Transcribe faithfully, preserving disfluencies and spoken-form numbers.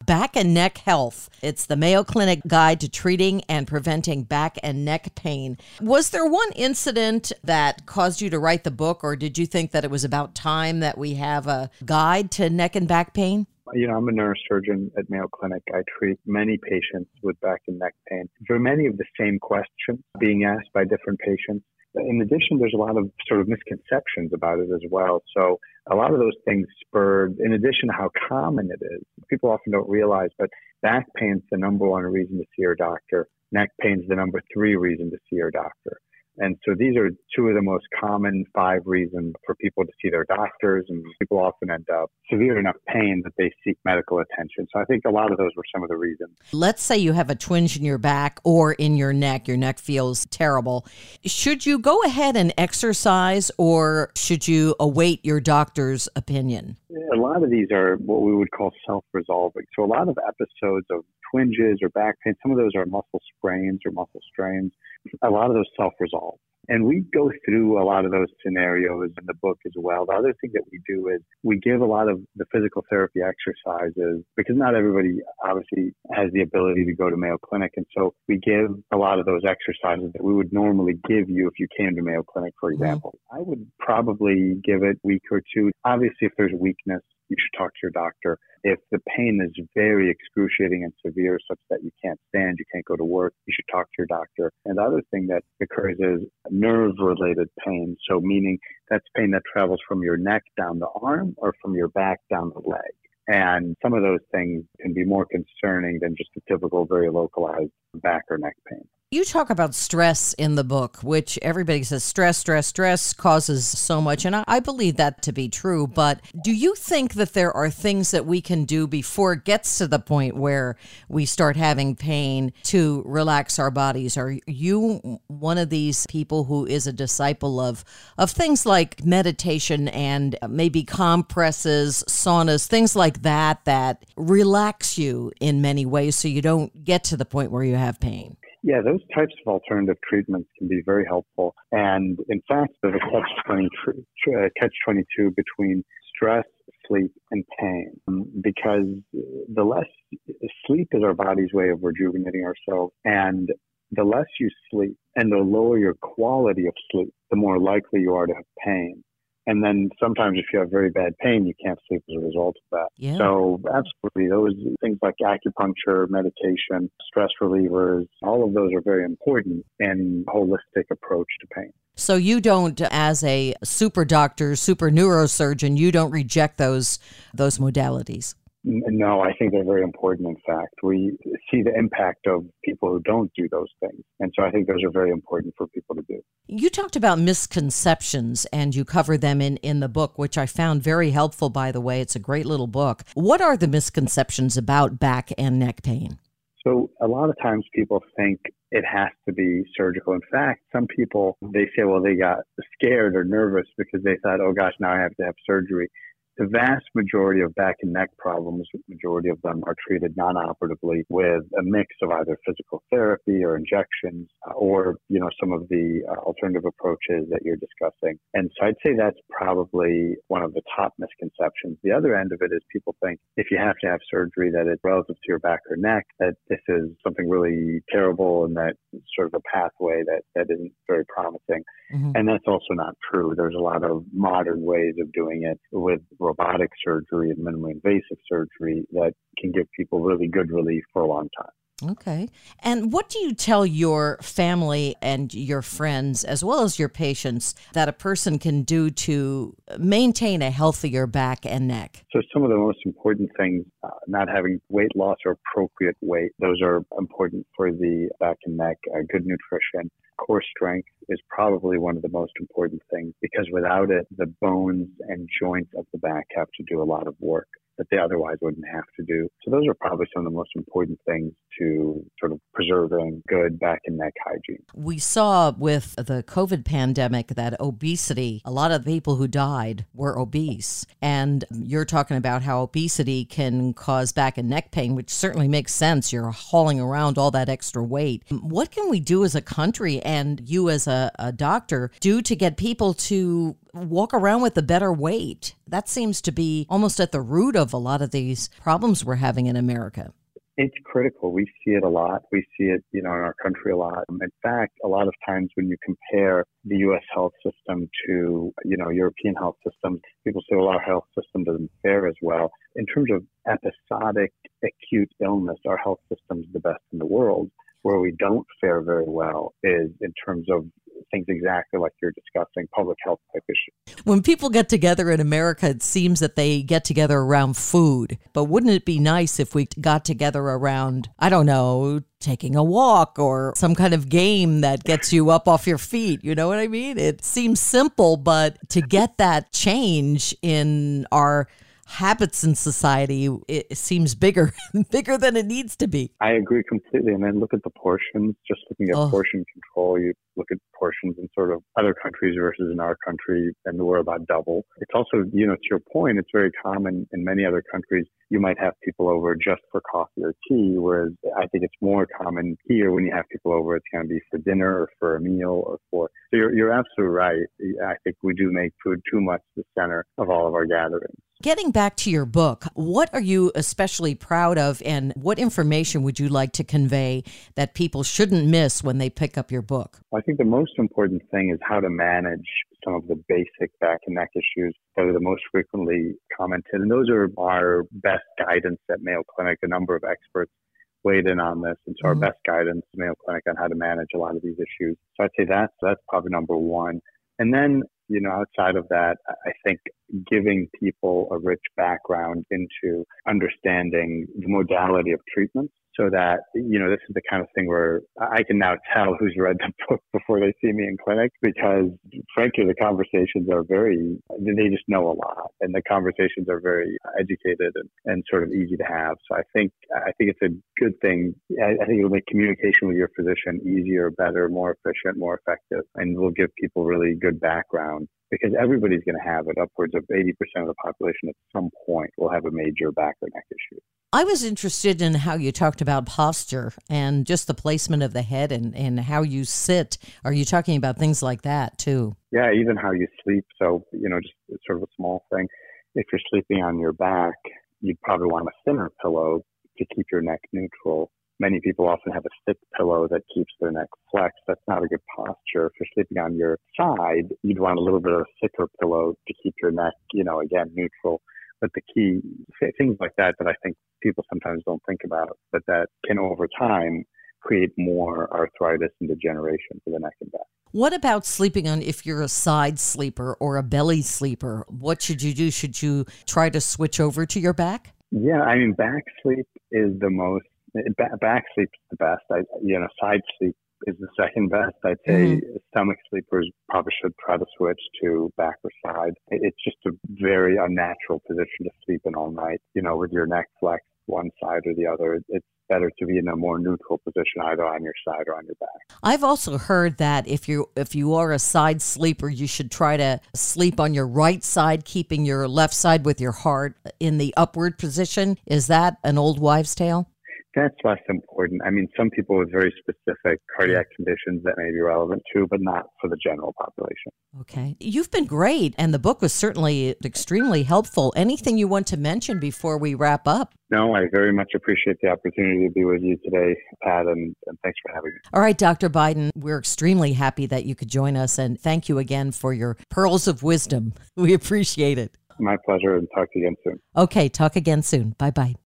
Back and Neck Health. It's the Mayo Clinic Guide to Treating and Preventing Back and Neck Pain. Was there one incident that caused you to write the book, or did you think that it was about time that we have a guide to neck and back pain? You know, I'm a neurosurgeon at Mayo Clinic. I treat many patients with back and neck pain. There are many of the same questions being asked by different patients. In addition, there's a lot of sort of misconceptions about it as well. So a lot of those things spurred, in addition to how common it is, people often don't realize, but back pain's the number one reason to see your doctor. Neck pain's the number three reason to see your doctor. And so these are two of the most common five reasons for people to see their doctors, and people often end up severe enough pain that they seek medical attention. So I think a lot of those were some of the reasons. Let's say you have a twinge in your back or in your neck. Your neck feels terrible. Should you go ahead and exercise, or should you await your doctor's opinion? A lot of these are what we would call self-resolving. So a lot of episodes of twinges or back pain, some of those are muscle sprains or muscle strains. A lot of those self-resolve. And we go through a lot of those scenarios in the book as well. The other thing that we do is we give a lot of the physical therapy exercises, because not everybody obviously has the ability to go to Mayo Clinic. And so we give a lot of those exercises that we would normally give you if you came to Mayo Clinic, for example. Mm-hmm. I would probably give it a week or two. Obviously, if there's weakness, you should talk to your doctor. If the pain is very excruciating and severe such that you can't stand, you can't go to work, you should talk to your doctor. And the other thing that occurs is nerve-related pain. So meaning that's pain that travels from your neck down the arm or from your back down the leg. And some of those things can be more concerning than just a typical, very localized back or neck pain. You talk about stress in the book, which everybody says stress, stress, stress causes so much. And I believe that to be true. But do you think that there are things that we can do before it gets to the point where we start having pain to relax our bodies? Are you one of these people who is a disciple of, of things like meditation and maybe compresses, saunas, things like that, that relax you in many ways so you don't get to the point where you have pain? Yeah, those types of alternative treatments can be very helpful. And in fact, there's a catch twenty-two between stress, sleep, and pain. Because the less sleep is our body's way of rejuvenating ourselves. And the less you sleep and the lower your quality of sleep, the more likely you are to have pain. And then sometimes if you have very bad pain, you can't sleep as a result of that. Yeah. So absolutely, those things like acupuncture, meditation, stress relievers, all of those are very important in a holistic approach to pain. So you don't, as a super doctor, super neurosurgeon, you don't reject those those modalities? No, I think they're very important. In fact, we see the impact of people who don't do those things. And so I think those are very important for people to do. You talked about misconceptions, and you cover them in, in the book, which I found very helpful, by the way. It's a great little book. What are the misconceptions about back and neck pain? So a lot of times people think it has to be surgical. In fact, some people, they say, well, they got scared or nervous because they thought, oh gosh, now I have to have surgery. The vast majority of back and neck problems, the majority of them are treated non-operatively with a mix of either physical therapy or injections uh, or, you know, some of the uh, alternative approaches that you're discussing. And so I'd say that's probably one of the top misconceptions. The other end of it is people think if you have to have surgery that it's relative to your back or neck, that this is something really terrible and that it's sort of a pathway that, that isn't very promising. Mm-hmm. And that's also not true. There's a lot of modern ways of doing it with robotic surgery and minimally invasive surgery that can give people really good relief for a long time. Okay. And what do you tell your family and your friends, as well as your patients, that a person can do to maintain a healthier back and neck? So some of the most important things, uh, not having weight loss or appropriate weight, those are important for the back and neck. Uh, good nutrition. Core strength is probably one of the most important things, because without it, the bones and joints of the back have to do a lot of work that they otherwise wouldn't have to do. So those are probably some of the most important things to sort of preserving good back and neck hygiene. We saw with the COVID pandemic that obesity, a lot of the people who died were obese. And you're talking about how obesity can cause back and neck pain, which certainly makes sense. You're hauling around all that extra weight. What can we do as a country and you as a, a doctor do to get people to walk around with a better weight. That seems to be almost at the root of a lot of these problems we're having in America. It's critical. We see it a lot. We see it, you know, in our country a lot. In fact, a lot of times when you compare the U S health system to, you know, European health systems, people say, well, our health system doesn't fare as well. In terms of episodic acute illness, our health system is the best in the world. Where we don't fare very well is in terms of things exactly like you're discussing, public health type issues. When people get together in America, it seems that they get together around food. But wouldn't it be nice if we got together around, I don't know, taking a walk or some kind of game that gets you up off your feet? You know what I mean? It seems simple, but to get that change in our habits in society, it seems bigger, bigger than it needs to be. I agree completely. And then look at the portions, just looking at oh. portion control. You look at portions in sort of other countries versus in our country, and we're about double. It's also, you know, to your point, it's very common in many other countries. You might have people over just for coffee or tea, whereas I think it's more common here when you have people over, it's going to be for dinner or for a meal or for, so you're, you're absolutely right. I think we do make food too much the center of all of our gatherings. Getting back to your book, what are you especially proud of, and what information would you like to convey that people shouldn't miss when they pick up your book? I think the most important thing is how to manage some of the basic back and neck issues that are the most frequently commented. And those are our best guidance at Mayo Clinic. A number of experts weighed in on this. And so mm-hmm. our best guidance at Mayo Clinic on how to manage a lot of these issues. So I'd say that's, that's probably number one. And then, you know, outside of that, I think giving people a rich background into understanding the modality of treatment so that, you know, this is the kind of thing where I can now tell who's read the book before they see me in clinic, because frankly, the conversations are very, they just know a lot, and the conversations are very educated and, and sort of easy to have. So I think, I think it's a good thing. I, I think it'll make communication with your physician easier, better, more efficient, more effective, and will give people really good background. Because everybody's going to have it. Upwards of eighty percent of the population at some point will have a major back or neck issue. I was interested in how you talked about posture and just the placement of the head and, and how you sit. Are you talking about things like that too? Yeah, even how you sleep. So, you know, just sort of a small thing. If you're sleeping on your back, you'd probably want a thinner pillow to keep your neck neutral. Many people often have a thick pillow that keeps their neck flexed. That's not a good posture. If you're sleeping on your side, you'd want a little bit of a thicker pillow to keep your neck, you know, again, neutral. But the key, things like that, that I think people sometimes don't think about, but that can over time create more arthritis and degeneration for the neck and back. What about sleeping on, if you're a side sleeper or a belly sleeper, what should you do? Should you try to switch over to your back? Yeah, I mean, back sleep is the most, back sleep is the best. I, you know, side sleep is the second best. I'd say mm-hmm. stomach sleepers probably should try to switch to back or side. It's just a very unnatural position to sleep in all night, you know, with your neck flexed one side or the other. It's better to be in a more neutral position, either on your side or on your back. I've also heard that if you if you are a side sleeper, you should try to sleep on your right side, keeping your left side with your heart in the upward position. Is that an old wives' tale? That's less important. I mean, some people with very specific cardiac conditions that may be relevant too, but not for the general population. Okay. You've been great, and the book was certainly extremely helpful. Anything you want to mention before we wrap up? No, I very much appreciate the opportunity to be with you today, Pat, and, and thanks for having me. All right, Doctor Biden, we're extremely happy that you could join us, and thank you again for your pearls of wisdom. We appreciate it. My pleasure, and talk to you again soon. Okay, talk again soon. Bye-bye.